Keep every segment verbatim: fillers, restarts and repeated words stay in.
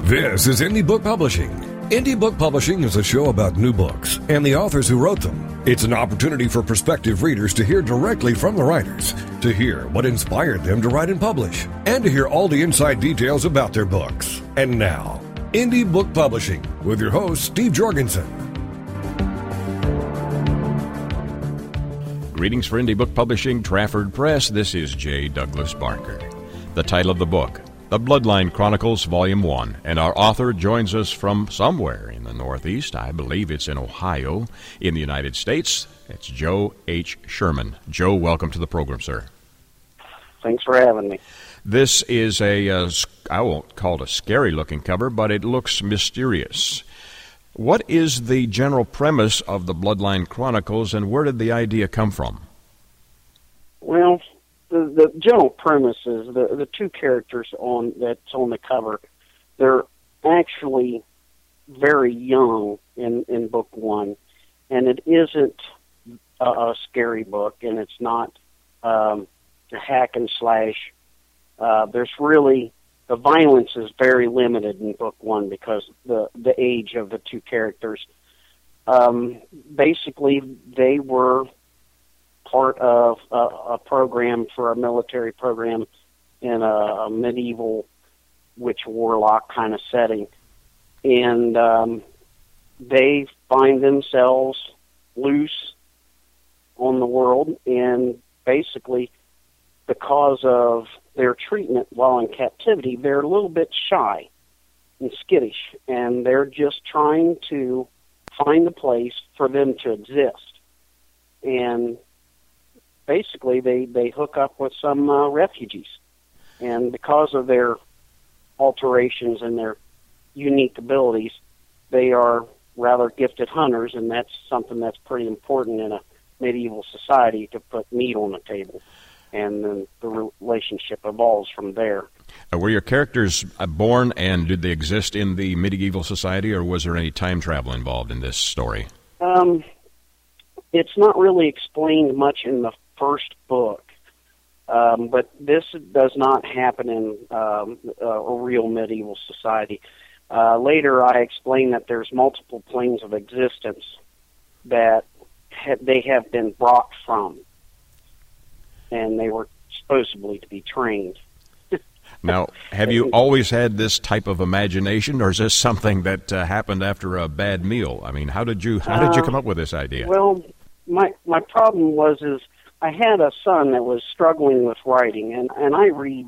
This is Indie Book Publishing. Indie Book Publishing is a show about new books and the authors who wrote them. It's an opportunity for prospective readers to hear directly from the writers, to hear what inspired them to write and publish, and to hear all the inside details about their books. And now, Indie Book Publishing with your host, Steve Jorgensen. Greetings for Indie Book Publishing, Trafford Press. This is J. Douglas Barker. The title of the book, The Bloodline Chronicles, Volume one, and our author joins us from somewhere in the Northeast. I believe it's in Ohio, in the United States. It's Joe H. Sherman. Joe, welcome to the program, sir. Thanks for having me. This is a, uh, I won't call it a scary-looking cover, but it looks mysterious. What is the general premise of the Bloodline Chronicles, and where did the idea come from? Well, the, the general premise is the, the two characters on that's on the cover, they're actually very young in, in book one, and it isn't a, a scary book, and it's not um, a hack and slash. Uh, there's really... The violence is very limited in book one because the the age of the two characters. Um, basically, they were part of a, a program for a military program in a, a medieval witch warlock kind of setting, and um, they find themselves loose on the world, and basically, because of their treatment while in captivity, they're a little bit shy and skittish, and they're just trying to find a place for them to exist. And basically, they, they hook up with some uh, refugees. And because of their alterations and their unique abilities, they are rather gifted hunters, and that's something that's pretty important in a medieval society, to put meat on the table. And then the relationship evolves from there. Uh, were your characters born, and did they exist in the medieval society, or was there any time travel involved in this story? Um, it's not really explained much in the first book, um, but this does not happen in um, a real medieval society. Uh, later, I explain that there's multiple planes of existence that ha- they have been brought from, and they were supposedly to be trained. Now, have you always had this type of imagination, or is this something that uh, happened after a bad meal? I mean, how did you how did you come up with this idea? Uh, well, my my problem was is I had a son that was struggling with writing, and, and I read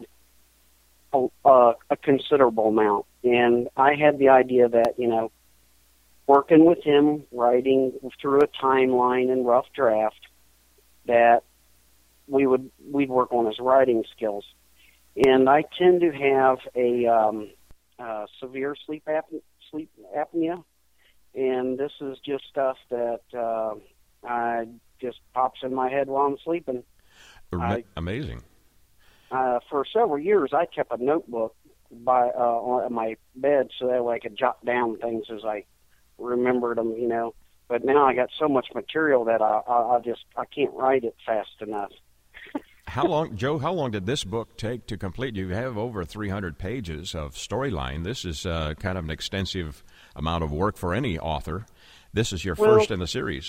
a, uh, a considerable amount, and I had the idea that, you know, working with him, writing through a timeline and rough draft, that we would we'd work on his writing skills. And I tend to have a um, uh, severe sleep apnea, sleep apnea, and this is just stuff that uh, I just pops in my head while I'm sleeping. I, Amazing. Uh, for several years, I kept a notebook by uh, on my bed so that way I could jot down things as I remembered them, you know. But now I got so much material that I, I, I just I can't write it fast enough. How long, Joe, how long did this book take to complete? You have over three hundred pages of storyline. This is uh, kind of an extensive amount of work for any author. This is your well, first in the series.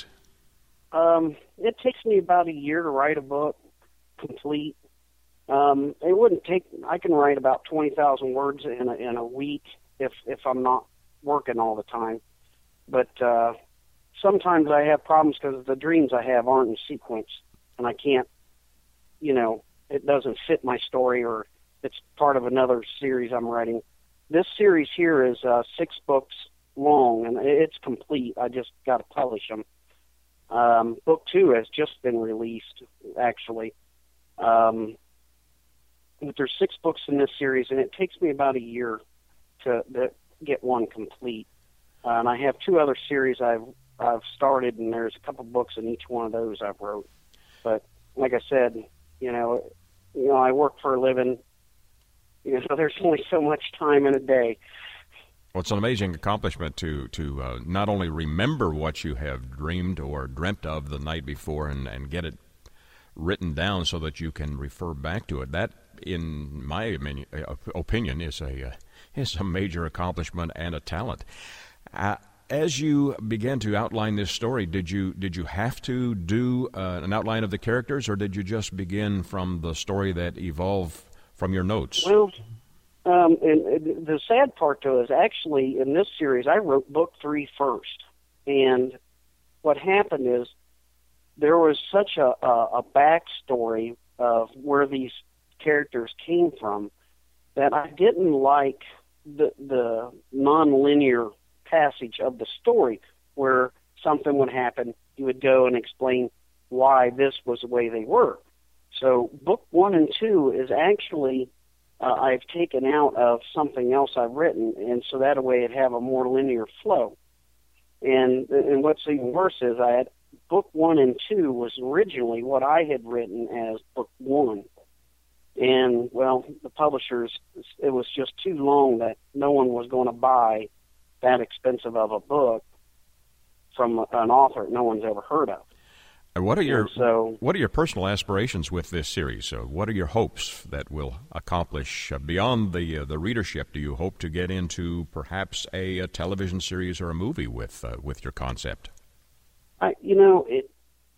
Um, it takes me about a year to write a book complete. Um, it wouldn't take, I can write about twenty thousand words in a, in a week if, if I'm not working all the time. But uh, sometimes I have problems because the dreams I have aren't in sequence, and I can't, you know, it doesn't fit my story, or it's part of another series I'm writing. This series here is uh, six books long, and it's complete. I just got to publish them. Um, book two has just been released, actually. Um, but there's six books in this series, and it takes me about a year to, to get one complete. Uh, and I have two other series I've I've started, and there's a couple books in each one of those I've wrote. But like I said, you know, you know, I work for a living. You know, there's only so much time in a day. Well, it's an amazing accomplishment to to uh, not only remember what you have dreamed or dreamt of the night before and, and get it written down so that you can refer back to it. That, in my opinion, is a is a major accomplishment and a talent. Uh, as you began to outline this story, did you did you have to do uh, an outline of the characters, or did you just begin from the story that evolved from your notes? Well, um, and, and the sad part, though, is actually in this series, I wrote book three first. And what happened is there was such a, a, a backstory of where these characters came from that I didn't like the, the non-linear passage of the story where something would happen, you would go and explain why this was the way they were. So book one and two is actually, uh, I've taken out of something else I've written, and so that way it'd have a more linear flow. And and what's even worse is I had book one and two was originally what I had written as book one. And, well, the publishers, it was just too long that no one was going to buy that expensive of a book from an author no one's ever heard of. What are your so, what are your personal aspirations with this series? So what are your hopes that will accomplish uh, beyond the uh, the readership? Do you hope to get into perhaps a, a television series or a movie with uh, with your concept? I, you know, it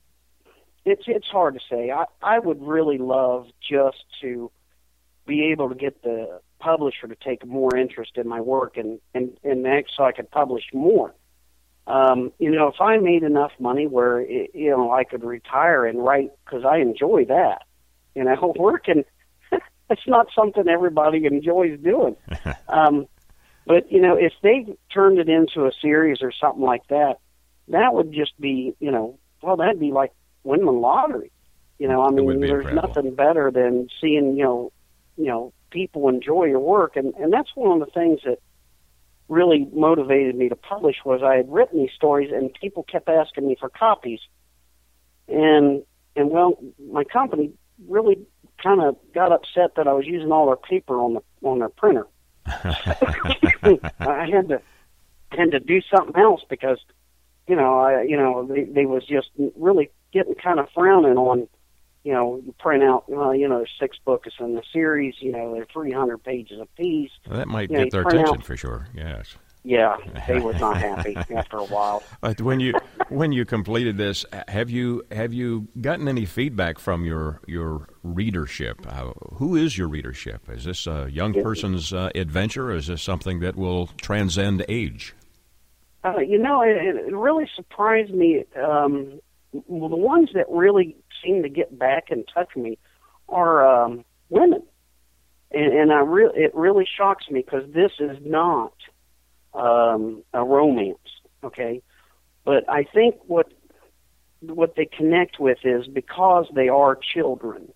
it's it's hard to say. I I would really love just to be able to get the publisher to take more interest in my work and and and act so I could publish more. Um, you know, if I made enough money where, it, you know, I could retire and write, because I enjoy that. You know, working, it's not something everybody enjoys doing. um, but, you know, if they turned it into a series or something like that, that would just be, you know, well, that'd be like winning the lottery. You know, I mean, there's incredible. Nothing better than seeing, you know, you know, people enjoy your work. And, and that's one of the things that really motivated me to publish was I had written these stories and people kept asking me for copies. And, and well, my company really kind of got upset that I was using all their paper on the, on their printer. I had to, had to do something else because, you know, I, you know, they, they was just really getting kind of frowning on, you know, you print out, well, you know, there's six books in the series, you know, they're three hundred pages apiece. Well, that might you get know, their attention out, for sure, yes. Yeah, they were not happy after a while. But when you when you completed this, have you have you gotten any feedback from your your readership? Uh, who is your readership? Is this a young person's uh, adventure, or is this something that will transcend age? Uh, you know, it, it really surprised me. Um, well, the ones that really seem to get back and touch me are um, women, and, and I re- it really shocks me because this is not um, a romance, okay? But I think what what they connect with is because they are children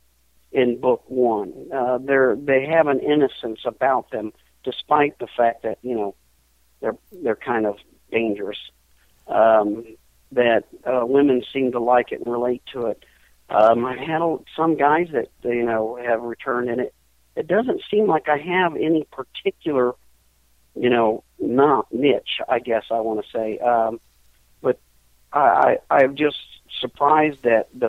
in book one. Uh, they're they have an innocence about them, despite the fact that you know they're they're kind of dangerous. Um, that uh, women seem to like it and relate to it. Um, I've had some guys that you know have returned in it. It doesn't seem like I have any particular, you know, not niche, I guess I want to say. Um, but I, I, I'm just surprised that the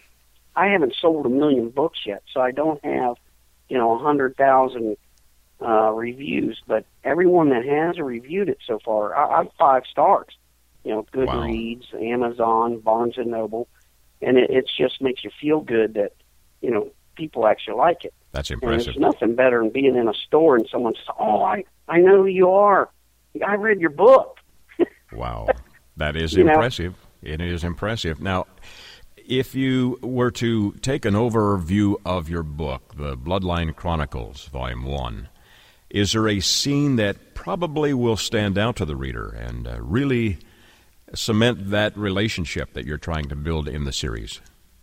I haven't sold a million books yet, so I don't have, you know, a hundred thousand uh, reviews. But everyone that has reviewed it so far, I, I'm five stars. You know, Goodreads, wow. Amazon, Barnes and Noble, and it it's just makes you feel good that, you know, people actually like it. That's impressive. And there's nothing better than being in a store and someone says, "Oh, I I know who you are. I read your book." Wow, that is impressive. Know? It is impressive. Now, if you were to take an overview of your book, The Bloodline Chronicles, Volume One, is there a scene that probably will stand out to the reader and uh, really cement that relationship that you're trying to build in the series?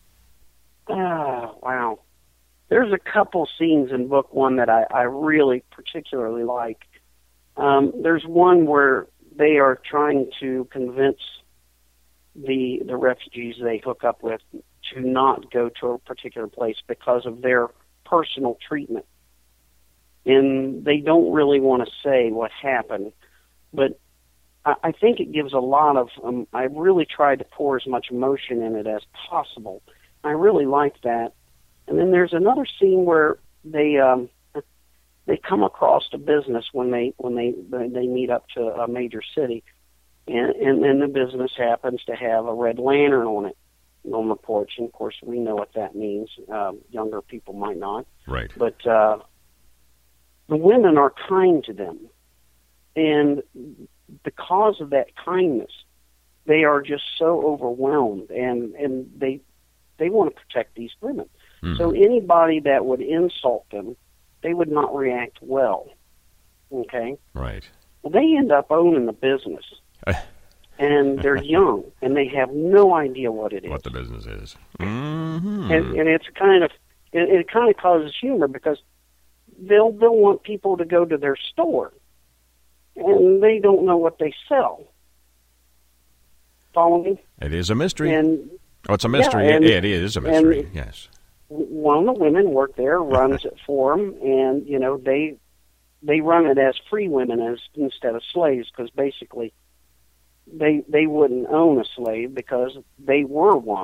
Oh, wow. There's a couple scenes in book one that I, I really particularly like. Um, there's one where they are trying to convince the the refugees they hook up with to not go to a particular place because of their personal treatment. And they don't really want to say what happened, but I, I think it gives a lot of, um, I really tried to pour as much emotion in it as possible. I really like that. And then there's another scene where they um, they come across a business when they when they when they meet up to a major city, and and then the business happens to have a red lantern on it on the porch. And of course, we know what that means. Um, younger people might not. Right. But uh, the women are kind to them, and because of that kindness, they are just so overwhelmed, and and they they want to protect these women. Mm-hmm. So anybody that would insult them, they would not react well. Okay? Right. Well, they end up owning the business. And they're young, and they have no idea what it is. What the business is. Mm-hmm. And, and it's kind of, it, it kind of causes humor because they'll, they'll want people to go to their store, and they don't know what they sell. Follow me? It is a mystery. And, oh, it's a mystery. Yeah, and, it, it is a mystery, and, yes. One of the women work there, runs it for them, and you know they they run it as free women as instead of slaves, because basically they they wouldn't own a slave because they were one.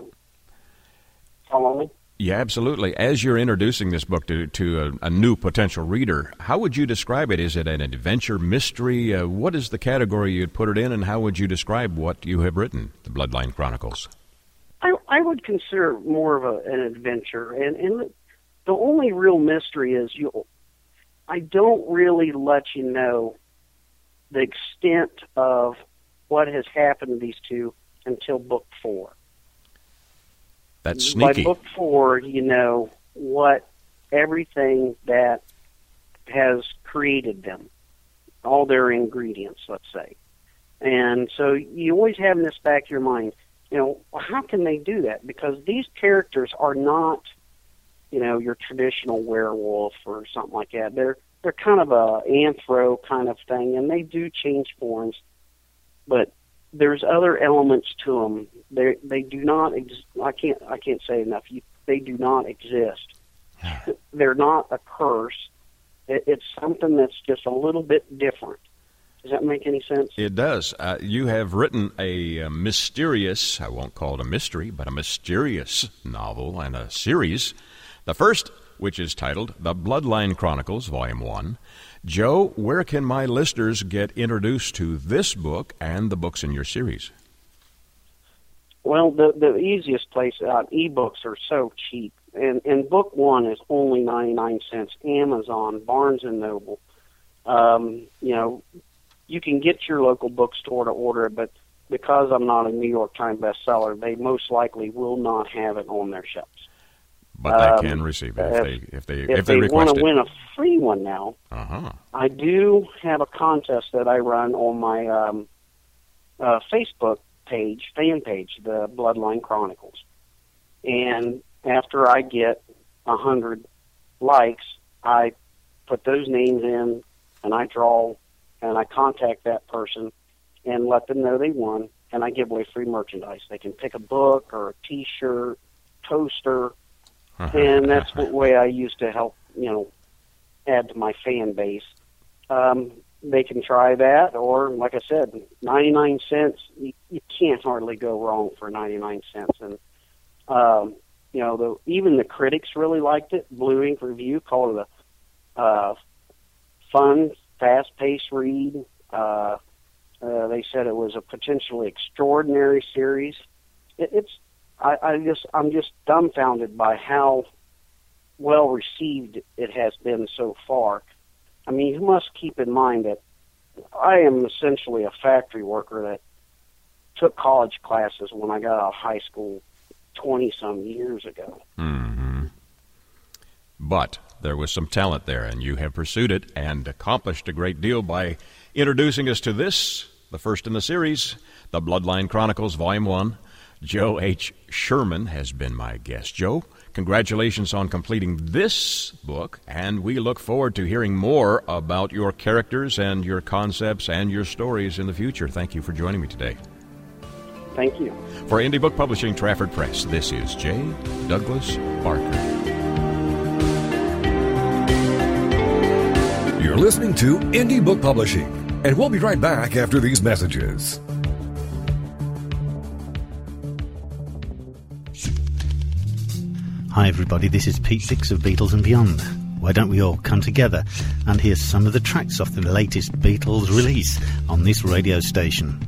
Follow me? Yeah, absolutely. As you're introducing this book to to a, a new potential reader, how would you describe it? Is it an adventure, mystery? Uh, what is the category you'd put it in, and how would you describe what you have written, The Bloodline Chronicles? I, I would consider more of a, an adventure, and, and the, the only real mystery is you. I don't really let you know the extent of what has happened to these two until book four. That's sneaky. By book four, you know what everything that has created them, all their ingredients, let's say. And so you always have in this back of your mind, you know, well, how can they do that? Because these characters are not, you know, your traditional werewolf or something like that. They're they're kind of a anthro kind of thing, and they do change forms, but there's other elements to them. They they do not. Ex- I can't I can't say enough. You, they do not exist. They're not a curse. It, it's something that's just a little bit different. Does that make any sense? It does. Uh, you have written a, a mysterious, I won't call it a mystery, but a mysterious novel and a series. The first, which is titled The Bloodline Chronicles, Volume one. Joe, where can my listeners get introduced to this book and the books in your series? Well, the the easiest place, uh, ebooks are so cheap. And, and book one is only ninety-nine cents. Amazon, Barnes and Noble. Um, you know, you can get your local bookstore to order it, but because I'm not a New York Times bestseller, they most likely will not have it on their shelves. But they um, can receive it if, if they if they if, if they, they request want it. to win a free one now. Uh-huh. I do have a contest that I run on my um, uh, Facebook page, fan page, the Bloodline Chronicles, and after I get a hundred likes, I put those names in, and I draw, and I contact that person, and let them know they won, and I give away free merchandise. They can pick a book or a T-shirt, toaster. And that's the way I used to help, you know, add to my fan base. Um, they can try that, or, like I said, ninety-nine cents, you, you can't hardly go wrong for ninety-nine cents. And, um, you know, the, even the critics really liked it. Blue Ink Review called it a uh, fun, fast-paced read. Uh, uh, they said it was a potentially extraordinary series. It, it's I, I just, I'm just dumbfounded by how well received it has been so far. I mean, you must keep in mind that I am essentially a factory worker that took college classes when I got out of high school twenty-some years ago. Mm-hmm. But there was some talent there, and you have pursued it and accomplished a great deal by introducing us to this, the first in the series, The Bloodline Chronicles, Volume one. Joe H. Sherman has been my guest. Joe, congratulations on completing this book, and we look forward to hearing more about your characters and your concepts and your stories in the future. Thank you for joining me today. Thank you. For Indie Book Publishing, Trafford Press, this is J. Douglas Barker. You're listening to Indie Book Publishing, and we'll be right back after these messages. Hi everybody, this is Pete Dix of Beatles and Beyond. why don't we all come together and hear some of the tracks off the latest Beatles release on this radio station.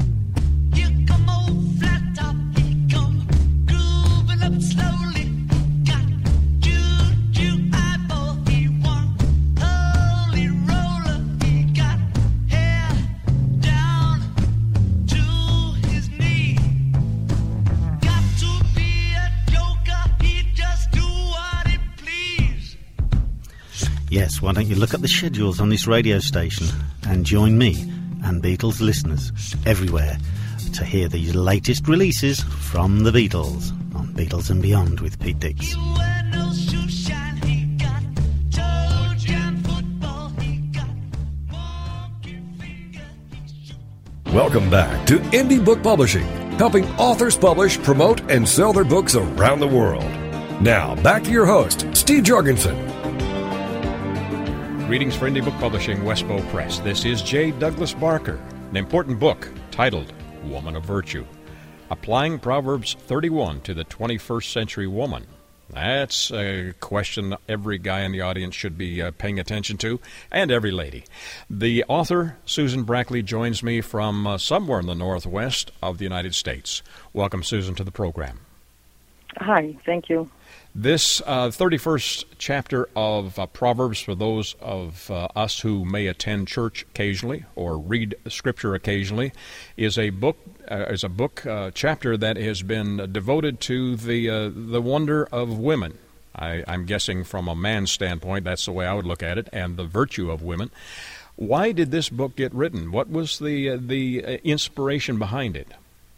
Yes, why don't you look at the schedules on this radio station and join me and Beatles listeners everywhere to hear the latest releases from the Beatles on Beatles and Beyond with Pete Dix. Welcome back to Indie Book Publishing, helping authors publish, promote, and sell their books around the world. Now, back to your host, Steve Jorgensen. Greetings for Indie Book Publishing, Westbow Press. This is J. Douglas Barker, an important book titled Woman of Virtue, applying Proverbs thirty-one to the twenty-first century woman. That's a question every guy in the audience should be uh, paying attention to, and every lady. The author, Susan Brackley, joins me from uh, somewhere in the northwest of the United States. Welcome, Susan, to the program. Hi, thank you. This uh, thirty-first chapter of uh, Proverbs, for those of uh, us who may attend church occasionally or read Scripture occasionally, is a book uh, is a book uh, chapter that has been devoted to the uh, the wonder of women. I, I'm guessing from a man's standpoint, that's the way I would look at it, and the virtue of women. Why did this book get written? What was the uh, the uh, inspiration behind it?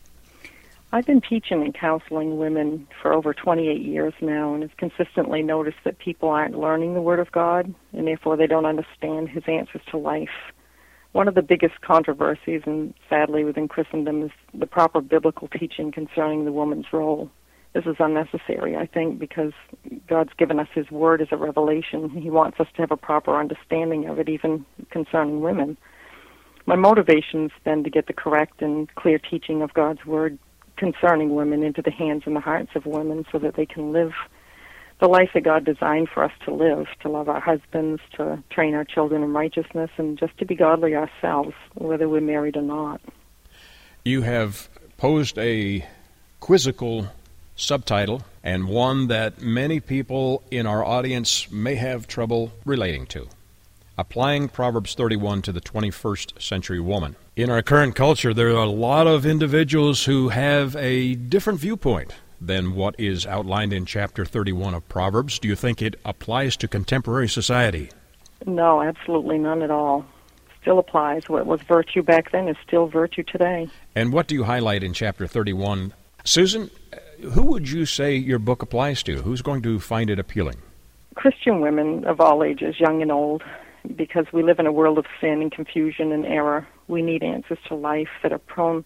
I've been teaching and counseling women for over twenty-eight years now, and have consistently noticed that people aren't learning the Word of God, and therefore they don't understand His answers to life. One of the biggest controversies, and sadly within Christendom, is the proper biblical teaching concerning the woman's role. This is unnecessary, I think, because God's given us His Word as a revelation. He wants us to have a proper understanding of it, even concerning women. My motivation has been to get the correct and clear teaching of God's Word concerning women into the hands and the hearts of women so that they can live the life that God designed for us to live, to love our husbands, to train our children in righteousness, and just to be godly ourselves, whether we're married or not. You have posed a quizzical subtitle, and one that many people in our audience may have trouble relating to. Applying Proverbs thirty-one to the twenty-first century woman. In our current culture, there are a lot of individuals who have a different viewpoint than what is outlined in chapter thirty-one of Proverbs. Do you think it applies to contemporary society? No, absolutely none at all. Still applies. What was virtue back then is still virtue today. And what do you highlight in chapter thirty-one? Susan, who would you say your book applies to? Who's going to find it appealing? Christian women of all ages, young and old. Because we live in a world of sin and confusion and error, we need answers to life that are prone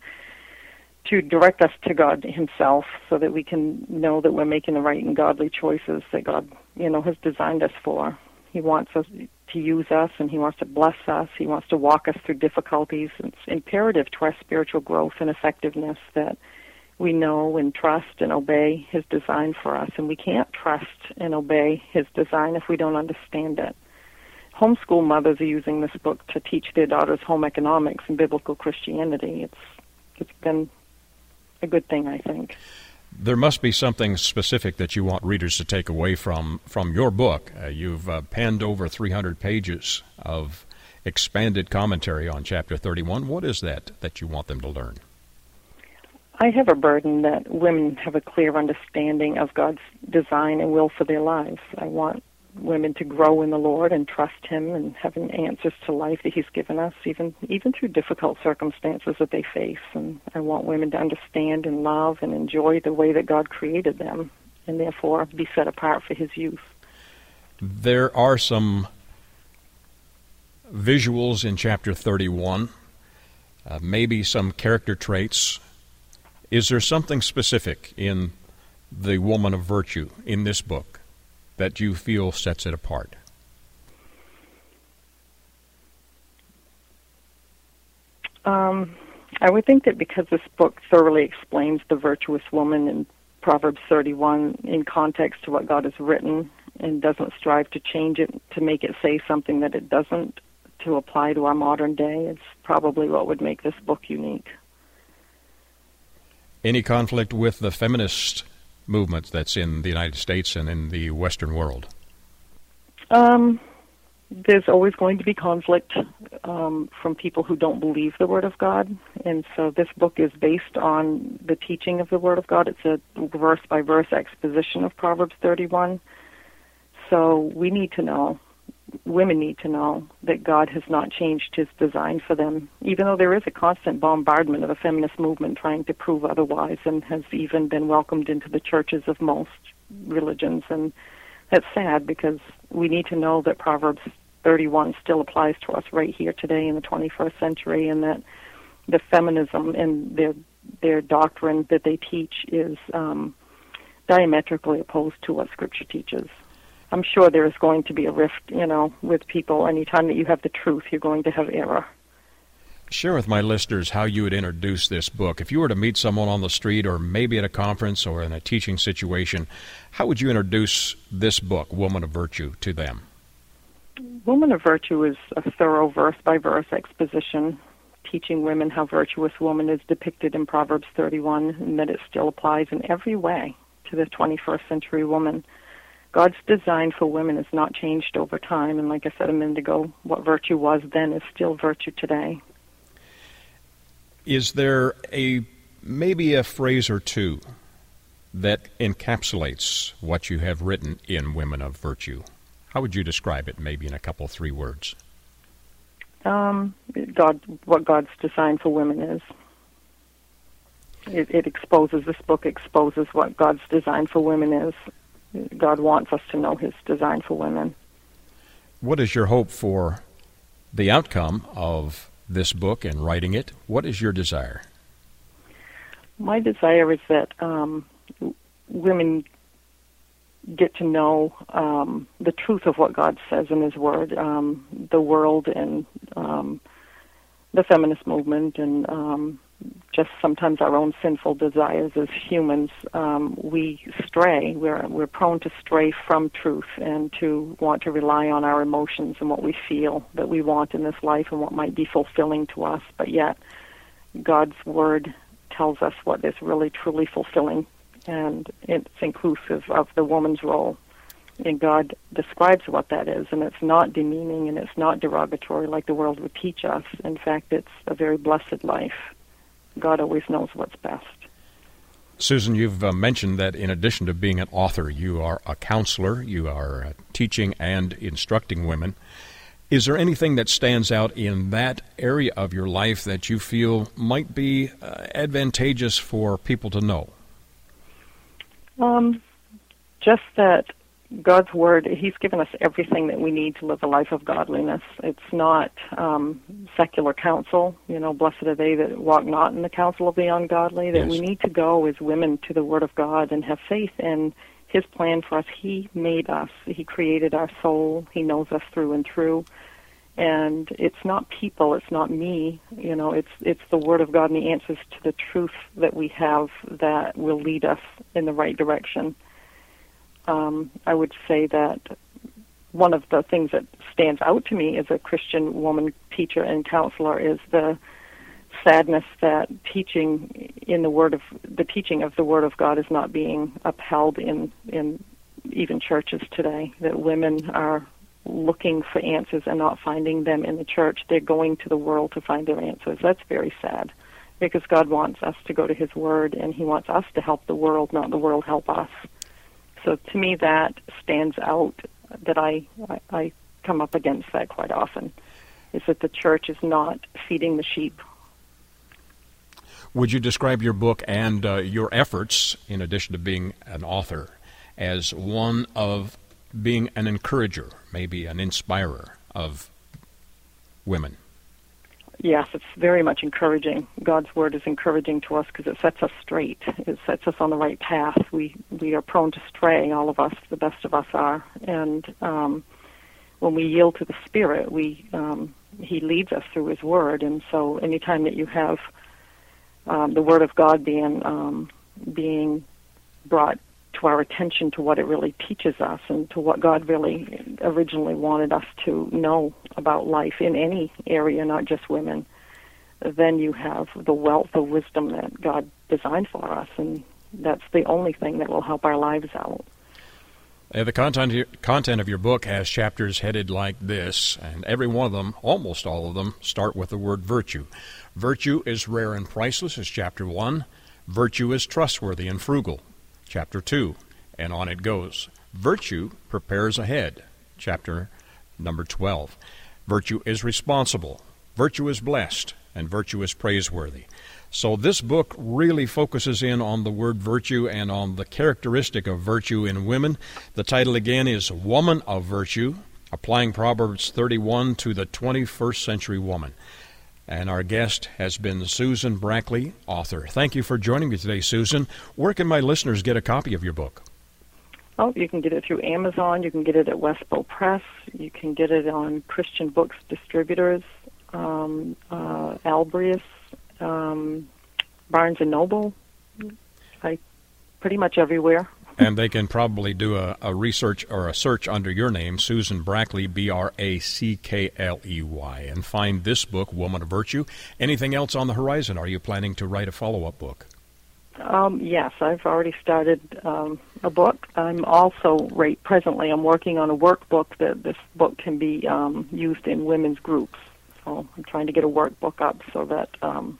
to direct us to God Himself, so that we can know that we're making the right and godly choices that God, you know, has designed us for. He wants us to use us, and He wants to bless us. He wants to walk us through difficulties. It's imperative to our spiritual growth and effectiveness that we know and trust and obey His design for us. And we can't trust and obey His design if we don't understand it. Homeschool mothers are using this book to teach their daughters home economics and biblical Christianity. It's it's been a good thing, I think. There must be something specific that you want readers to take away from, from your book. Uh, you've uh, penned over three hundred pages of expanded commentary on chapter thirty-one. What is that that you want them to learn? I have a burden that women have a clear understanding of God's design and will for their lives. I want women to grow in the Lord and trust Him and having answers to life that He's given us, even even through difficult circumstances that they face. And I want women to understand and love and enjoy the way that God created them, and therefore be set apart for His use. There are some visuals in chapter thirty-one, uh, maybe some character traits. Is there something specific in the woman of virtue in this book that you feel sets it apart? Um, I would think that because this book thoroughly explains the virtuous woman in Proverbs thirty-one in context to what God has written, and doesn't strive to change it to make it say something that it doesn't, to apply to our modern day, is probably what would make this book unique. Any conflict with the feminist movement that's in the United States and in the Western world? Um, there's always going to be conflict um, from people who don't believe the Word of God, and so this book is based on the teaching of the Word of God. It's a verse-by-verse exposition of Proverbs thirty-one. So we need to know, women need to know, that God has not changed His design for them, even though there is a constant bombardment of the feminist movement trying to prove otherwise, and has even been welcomed into the churches of most religions. And that's sad, because we need to know that Proverbs thirty-one still applies to us right here today in the twenty-first century, and that the feminism and their their doctrine that they teach is um, diametrically opposed to what Scripture teaches. I'm sure there is going to be a rift, you know, with people. Anytime that you have the truth, you're going to have error. Share with my listeners how you would introduce this book. If you were to meet someone on the street, or maybe at a conference or in a teaching situation, how would you introduce this book, Woman of Virtue, to them? Woman of Virtue is a thorough verse-by-verse exposition teaching women how virtuous woman is depicted in Proverbs thirty-one, and that it still applies in every way to the twenty-first century woman. God's design for women has not changed over time, and like I said a minute ago, what virtue was then is still virtue today. Is there a maybe a phrase or two that encapsulates what you have written in Women of Virtue? How would you describe it, maybe in a couple, three words? Um, God, what God's design for women is. It, it exposes, this book exposes what God's design for women is. God wants us to know His design for women. What is your hope for the outcome of this book and writing it? What is your desire? My desire is that um, women get to know um, the truth of what God says in His Word. Um, the world and um, the feminist movement and um, just sometimes our own sinful desires as humans, um, we stray. We're we're prone to stray from truth and to want to rely on our emotions and what we feel that we want in this life and what might be fulfilling to us. But yet, God's Word tells us what is really truly fulfilling, and it's inclusive of the woman's role. And God describes what that is, and it's not demeaning and it's not derogatory like the world would teach us. In fact, it's a very blessed life. God always knows what's best. Susan, you've uh, mentioned that in addition to being an author, you are a counselor, you are uh, teaching and instructing women. Is there anything that stands out in that area of your life that you feel might be uh, advantageous for people to know? Um, just that God's Word, He's given us everything that we need to live a life of godliness. It's not um, secular counsel, you know, blessed are they that walk not in the counsel of the ungodly, that yes. We need to go as women to the Word of God and have faith in His plan for us. He made us. He created our soul. He knows us through and through. And it's not people, it's not me, you know, it's it's the Word of God and the answers to the truth that we have that will lead us in the right direction. Um, I would say that one of the things that stands out to me as a Christian woman teacher and counselor is the sadness that teaching in the Word of the teaching of the Word of God is not being upheld in in even churches today. That women are looking for answers and not finding them in the church. They're going to the world to find their answers. That's very sad, because God wants us to go to His Word, and He wants us to help the world, not the world help us. So to me, that stands out, that I, I, I come up against that quite often, is that the church is not feeding the sheep. Would you describe your book and uh, your efforts, in addition to being an author, as one of being an encourager, maybe an inspirer of women? Yes, it's very much encouraging. God's Word is encouraging to us because it sets us straight. It sets us on the right path. We we are prone to stray, all of us, the best of us are. And um, when we yield to the Spirit, we um, He leads us through His Word. And so anytime that you have um, the Word of God being um, being brought to our attention to what it really teaches us and to what God really originally wanted us to know about life in any area, not just women, then you have the wealth of wisdom that God designed for us, and that's the only thing that will help our lives out. Uh, the content content of your book has chapters headed like this, and every one of them, almost all of them, start with the word virtue. Virtue is rare and priceless is chapter one. Virtue is trustworthy and frugal, chapter two, and on it goes. Virtue prepares ahead, chapter number twelve. Virtue is responsible. Virtue is blessed, and virtue is praiseworthy. So this book really focuses in on the word virtue and on the characteristic of virtue in women. The title again is Woman of Virtue, applying Proverbs thirty-one to the twenty-first century woman. And our guest has been Susan Brackley, author. Thank you for joining me today, Susan. Where can my listeners get a copy of your book? Oh, you can get it through Amazon. You can get it at Westbow Press. You can get it on Christian Books Distributors, um, uh, Albrius, um, Barnes and Noble, I, pretty much everywhere. And they can probably do a, a research or a search under your name, Susan Brackley, B R A C K L E Y, and find this book, Woman of Virtue. Anything else on the horizon? Are you planning to write a follow-up book? Um, yes, I've already started um, a book. I'm also, right presently, I'm working on a workbook that this book can be um, used in women's groups. So I'm trying to get a workbook up so that um,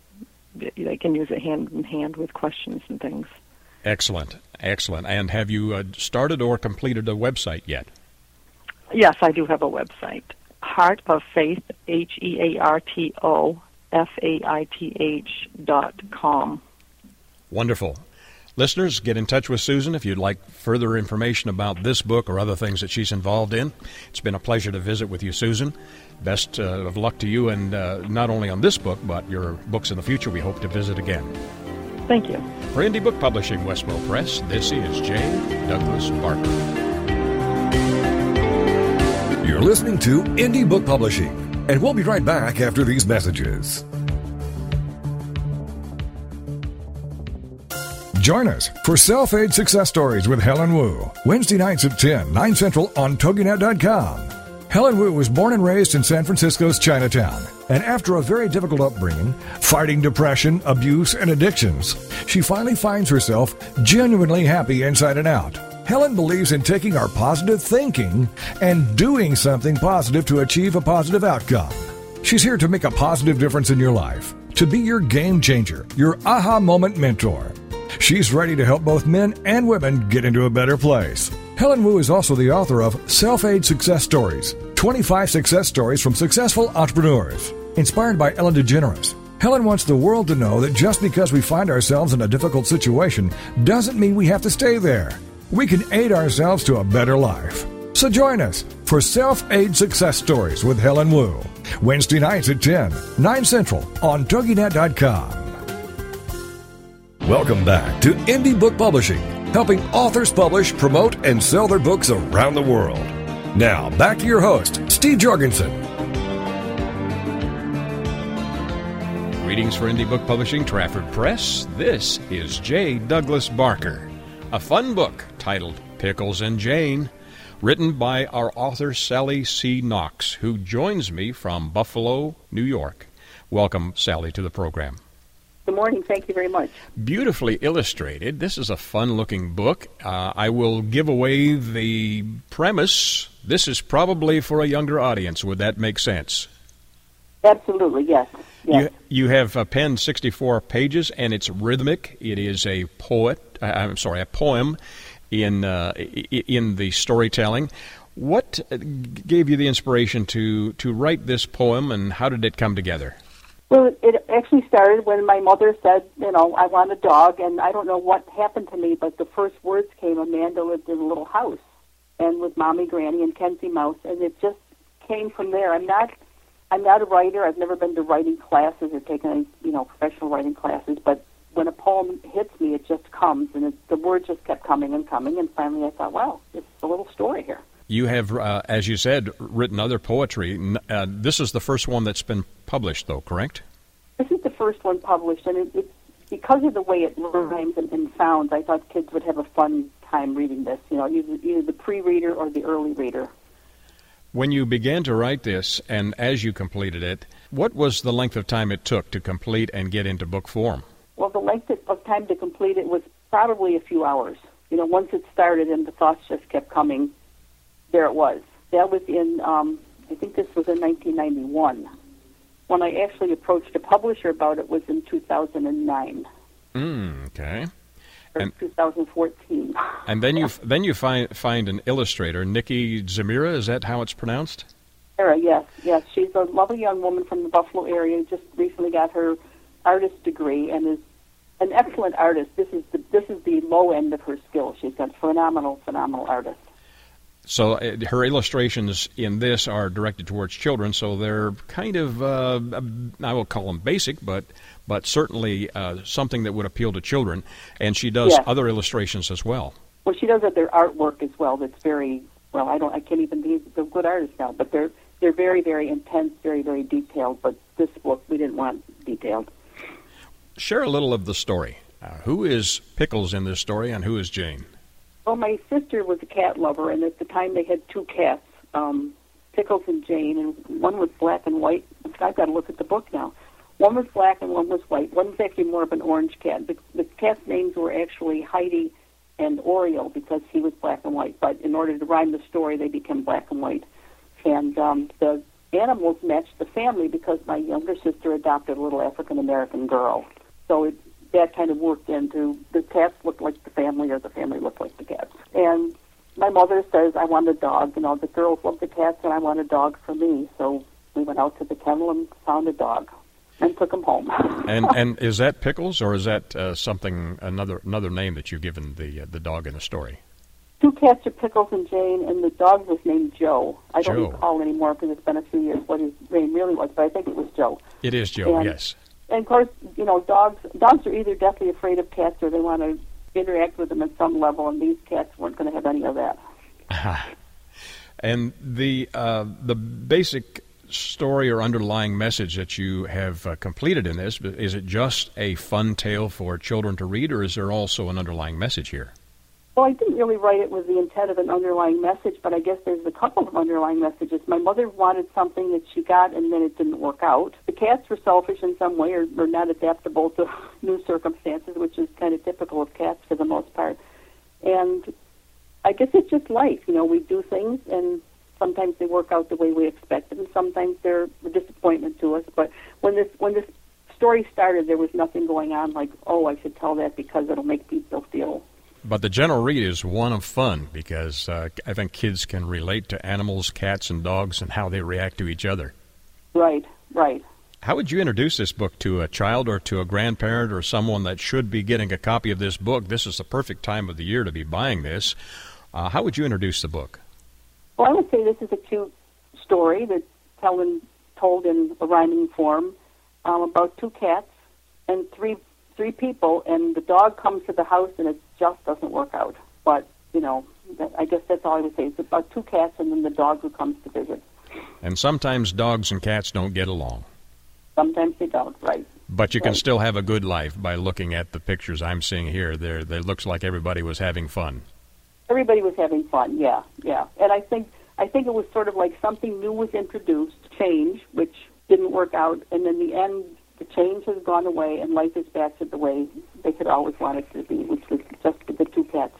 they can use it hand in hand with questions and things. Excellent, excellent. And have you uh, started or completed a website yet? Yes, I do have a website. Heart of Faith, H E A R T O F A I T H dot com. Wonderful. Listeners, get in touch with Susan if you'd like further information about this book or other things that she's involved in. It's been a pleasure to visit with you, Susan. Best uh, of luck to you, and uh, not only on this book, but your books in the future. We hope to visit again. Thank you. For Indie Book Publishing, Westbow Press, this is J. Douglas Barker. You're listening to Indie Book Publishing, and we'll be right back after these messages. Join us for Self-Aid Success Stories with Helen Wu, Wednesday nights at ten, nine Central on Toginet dot com. Helen Wu was born and raised in San Francisco's Chinatown, and after a very difficult upbringing, fighting depression, abuse, and addictions, she finally finds herself genuinely happy inside and out. Helen believes in taking our positive thinking and doing something positive to achieve a positive outcome. She's here to make a positive difference in your life, to be your game changer, your aha moment mentor. She's ready to help both men and women get into a better place. Helen Wu is also the author of Self-Aid Success Stories, twenty-five Success Stories from Successful Entrepreneurs. Inspired by Ellen DeGeneres, Helen wants the world to know that just because we find ourselves in a difficult situation doesn't mean we have to stay there. We can aid ourselves to a better life. So join us for Self-Aid Success Stories with Helen Wu, Wednesday nights at ten, nine Central on Toginet dot com. Welcome back to Indie Book Publishing, helping authors publish, promote, and sell their books around the world. Now, back to your host, Steve Jorgensen. Greetings for Indie Book Publishing, Trafford Press. This is J. Douglas Barker, a fun book titled Pickles and Jane, written by our author Sally C. Knox, who joins me from Buffalo, New York. Welcome, Sally, to the program. Good morning. Thank you very much. Beautifully illustrated. This is a fun-looking book. Uh, I will give away the premise. This is probably for a younger audience. Would that make sense? Absolutely, yes. yes. You, you have uh, penned sixty-four pages, and it's rhythmic. It is a poet. Uh, I'm sorry, a poem in uh, in the storytelling. What gave you the inspiration to to write this poem, and how did it come together? Well, it actually started when my mother said, you know, I want a dog, and I don't know what happened to me, but the first words came, Amanda lived in a little house, and with Mommy, Granny, and Kenzie Mouse, and it just came from there. I'm not I'm not a writer. I've never been to writing classes or taken any, you know, professional writing classes, but when a poem hits me, it just comes, and it, the words just kept coming and coming, and finally I thought, wow, it's a little story here. You have, uh, as you said, written other poetry. Uh, this is the first one that's been published, though, correct? This is the first one published, and it, it's because of the way it rhymes and, and sounds, I thought kids would have a fun time reading this, you know, either, either the pre-reader or the early reader. When you began to write this, and as you completed it, what was the length of time it took to complete and get into book form? Well, the length of time to complete it was probably a few hours. You know, once it started and the thoughts just kept coming, there it was. That was in, um, I think this was in nineteen ninety-one. When I actually approached a publisher about it was in two thousand nine. Mm, okay. Or and, two thousand fourteen. And then you then you find find an illustrator, Nikki Zamira. Is that how it's pronounced? Zamira, yes, yes. She's a lovely young woman from the Buffalo area. Just recently got her artist degree and is an excellent artist. This is the this is the low end of her skill. She's got phenomenal, phenomenal artist. So uh, her illustrations in this are directed towards children, so they're kind of, uh, I will call them basic, but but certainly uh, something that would appeal to children. And she does yes. other illustrations as well. Well, she does other artwork as well that's very, well, I don't, I can't even be a good artist now, but they're, they're very, very intense, very, very detailed, but this book we didn't want detailed. Share a little of the story. Uh, who is Pickles in this story, and who is Jane? Well, my sister was a cat lover, and at the time they had two cats, um, Pickles and Jane, and one was black and white. I've got to look at the book now. One was black and one was white. One was actually more of an orange cat. The, the cat's names were actually Heidi and Oriole because he was black and white, but in order to rhyme the story, they became black and white. And um, the animals matched the family because my younger sister adopted a little African-American girl. So it that kind of worked into the cats looked like the family or the family looked like the cats. And my mother says, I want a dog. You know, the girls love the cats and I want a dog for me. So we went out to the kennel and found a dog and took him home. and and is that Pickles, or is that uh, something, another another name that you've given the uh, the dog in the story? Two cats are Pickles and Jane, and the dog was named Joe. I don't Joe. recall anymore because it's been a few years what his name really was, but I think it was Joe. It is Joe, and, yes. And, of course, you know, dogs dogs are either deathly afraid of cats or they want to interact with them at some level, and these cats weren't going to have any of that. And the uh, the basic story or underlying message that you have uh, completed in this, is it just a fun tale for children to read, or is there also an underlying message here? Well, I didn't really write it with the intent of an underlying message, but I guess there's a couple of underlying messages. My mother wanted something that she got, and then it didn't work out. The cats were selfish in some way or, or not adaptable to new circumstances, which is kind of typical of cats for the most part. And I guess it's just life. You know, we do things, and sometimes they work out the way we expected, and sometimes they're a disappointment to us. But when this when this story started, there was nothing going on like, oh, I should tell that because it'll make people feel. But the general read is one of fun because uh, I think kids can relate to animals, cats, and dogs and how they react to each other. Right, right. How would you introduce this book to a child or to a grandparent or someone that should be getting a copy of this book? This is the perfect time of the year to be buying this. Uh, how would you introduce the book? Well, I would say this is a cute story that's telling, told in a rhyming form um, about two cats and three three people, and the dog comes to the house and it just doesn't work out. But, you know, that, I guess that's all I would say. It's about two cats and then the dog who comes to visit. And sometimes dogs and cats don't get along. Sometimes they don't, right. But you can right. still have a good life by looking at the pictures I'm seeing here. There, it looks like everybody was having fun. Everybody was having fun, yeah, yeah. And I think I think it was sort of like something new was introduced, change, which didn't work out, and in the end, the change has gone away, and life is back to the way they could always want it to be, which was just with the two cats.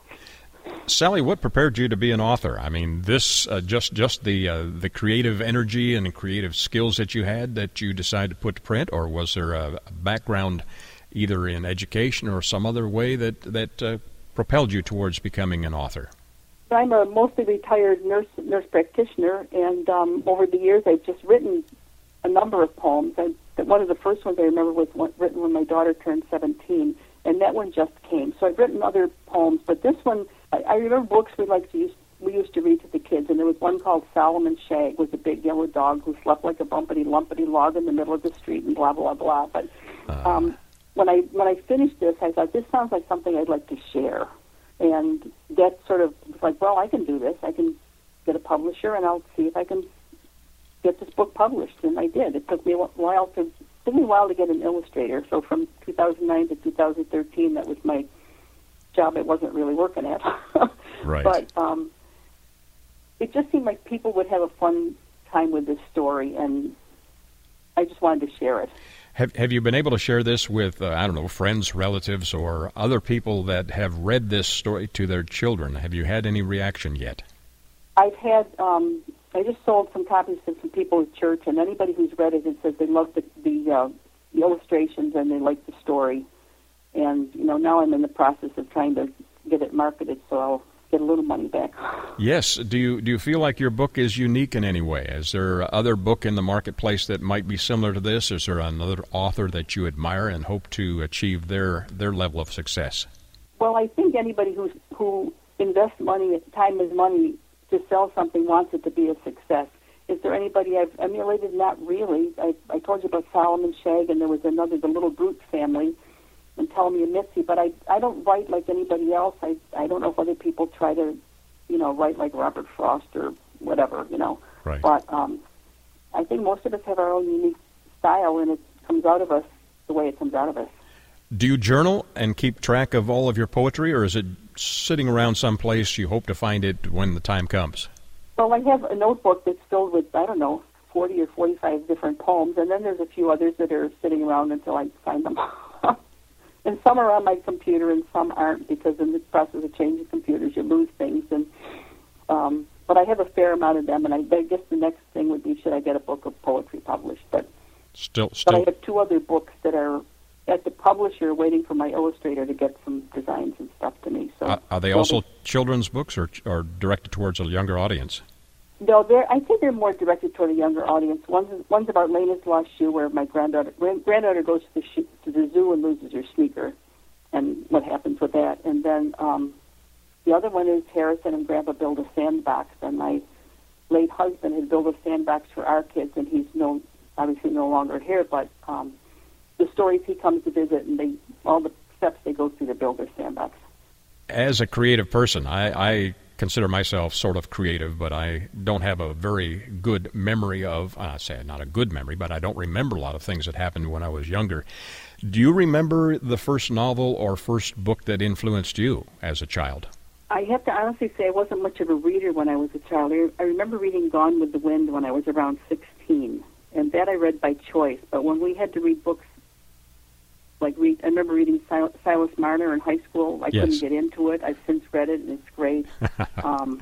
Sally, what prepared you to be an author? I mean, this uh, just just the uh, the creative energy and creative skills that you had that you decided to put to print, or was there a, a background either in education or some other way that that uh, propelled you towards becoming an author? I'm a mostly retired nurse nurse practitioner, and um, over the years I've just written a number of poems. I, one of the first ones I remember was one, written when my daughter turned seventeen, and that one just came. So I've written other poems, but this one, I, I remember books we like to use, we used to read to the kids, and there was one called Solomon Shag, was a big yellow dog who slept like a bumpity lumpity log in the middle of the street, and blah blah blah. But um, when I when I finished this, I thought this sounds like something I'd like to share. And that sort of was like, well, I can do this. I can get a publisher, and I'll see if I can get this book published. And I did. It took me a while to took me a while to get an illustrator. So from two thousand nine to two thousand thirteen, that was my job I wasn't really working at. Right. But um, it just seemed like people would have a fun time with this story, and I just wanted to share it. Have Have you been able to share this with, uh, I don't know, friends, relatives, or other people that have read this story to their children? Have you had any reaction yet? I've had, um, I just sold some copies to some people at church, and anybody who's read it and says they love the, the, uh, the illustrations and they like the story. And, you know, now I'm in the process of trying to get it marketed, so I'll get a little money back. Yes. Do you do you feel like your book is unique in any way? Is there other book in the marketplace that might be similar to this? Is there another author that you admire and hope to achieve their, their level of success? Well, I think anybody who's, who invests money, time is money, to sell something wants it to be a success. Is there anybody I've emulated? Not really. I, I told you about Solomon Shag, and there was another, the Little Brute family, and Ptolemy and Mitzi, but I I don't write like anybody else. I I don't know if other people try to, you know, write like Robert Frost or whatever, you know. Right. But um, I think most of us have our own unique style, and it comes out of us the way it comes out of us. Do you journal and keep track of all of your poetry, or is it sitting around someplace you hope to find it when the time comes? Well, I have a notebook that's filled with, I don't know, forty or forty-five different poems, and then there's a few others that are sitting around until I find them. And some are on my computer, and some aren't, because in the process of changing computers, you lose things. And um, but I have a fair amount of them, and I, I guess the next thing would be, should I get a book of poetry published? But still, still. But I have two other books that are at the publisher, waiting for my illustrator to get some designs and stuff to me. So uh, are they also children's books, or or directed towards a younger audience? No, they're. I think they're more directed toward a younger audience. One's one's about Lena's lost shoe, where my granddaughter granddaughter goes to the shoe, to the zoo and loses her sneaker, and what happens with that. And then um, the other one is Harrison and Grandpa build a sandbox. And my late husband had built a sandbox for our kids, and he's no obviously no longer here. But um, the stories he comes to visit, and they all the steps they go through to build their sandbox. As a creative person, I. I consider myself sort of creative, but I don't have a very good memory of, I say not a good memory, but I don't remember a lot of things that happened when I was younger. Do you remember the first novel or first book that influenced you as a child? I have to honestly say I wasn't much of a reader when I was a child. I remember reading Gone with the Wind when I was around sixteen, and that I read by choice. But when we had to read books, like read, I remember reading Sil- Silas Marner in high school. I yes. couldn't get into it. I've since read it, and it's great. um,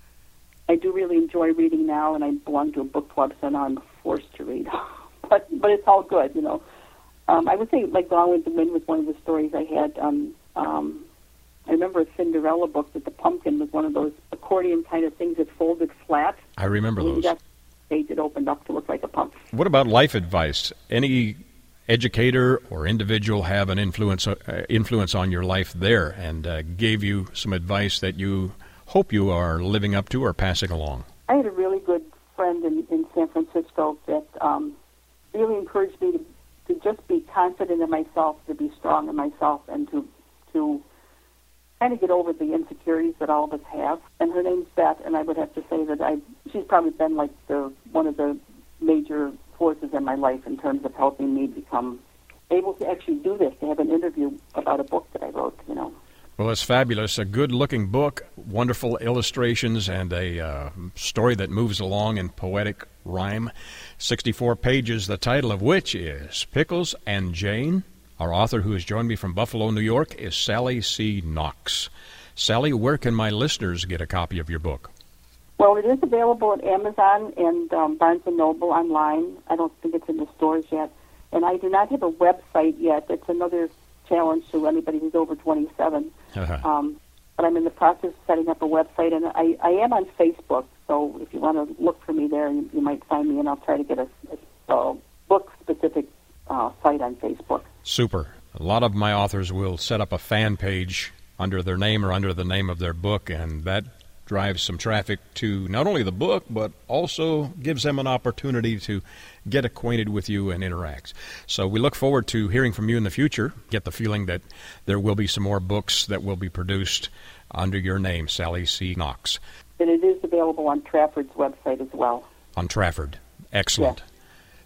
I do really enjoy reading now, and I belong to a book club, so now I'm forced to read. but but it's all good, you know. Um, I would say, like, Gone with the Wind was one of the stories I had. Um, um, I remember a Cinderella book that the pumpkin was one of those accordion kind of things that folded flat. I remember and those. That page it opened up to look like a pumpkin. What about life advice? Any educator or individual have an influence uh, influence on your life there, and uh, gave you some advice that you hope you are living up to or passing along? I had a really good friend in, in San Francisco that um, really encouraged me to, to just be confident in myself, to be strong in myself, and to to kind of get over the insecurities that all of us have. And her name's Beth, and I would have to say that I she's probably been like the one of the major forces in my life in terms of helping me become able to actually do this, to have an interview about a book that I wrote, you know. Well, it's fabulous. A good-looking book, wonderful illustrations, and a uh, story that moves along in poetic rhyme. sixty-four pages, the title of which is Pickles and Jane. Our author, who has joined me from Buffalo, New York, is Sally C. Knox. Sally, where can my listeners get a copy of your book? Well, it is available at Amazon and um, Barnes and Noble online. I don't think it's in the stores yet. And I do not have a website yet. It's another challenge to anybody who's over twenty-seven. um, but I'm in the process of setting up a website, and I, I am on Facebook. So if you want to look for me there, you, you might find me, and I'll try to get a, a, a book-specific uh, site on Facebook. Super. A lot of my authors will set up a fan page under their name or under the name of their book, and that drives some traffic to not only the book, but also gives them an opportunity to get acquainted with you and interact. So we look forward to hearing from you in the future. Get the feeling that there will be some more books that will be produced under your name, Sally C. Knox. And it is available on Trafford's website as well. On Trafford. Excellent. Yes.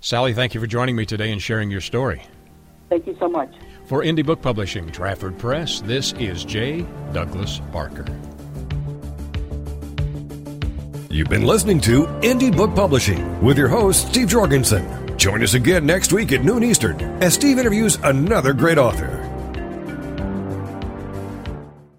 Sally, thank you for joining me today and sharing your story. Thank you so much. For Indie Book Publishing, Trafford Press, this is J. Douglas Barker. You've been listening to Indie Book Publishing with your host, Steve Jorgensen. Join us again next week at noon Eastern as Steve interviews another great author.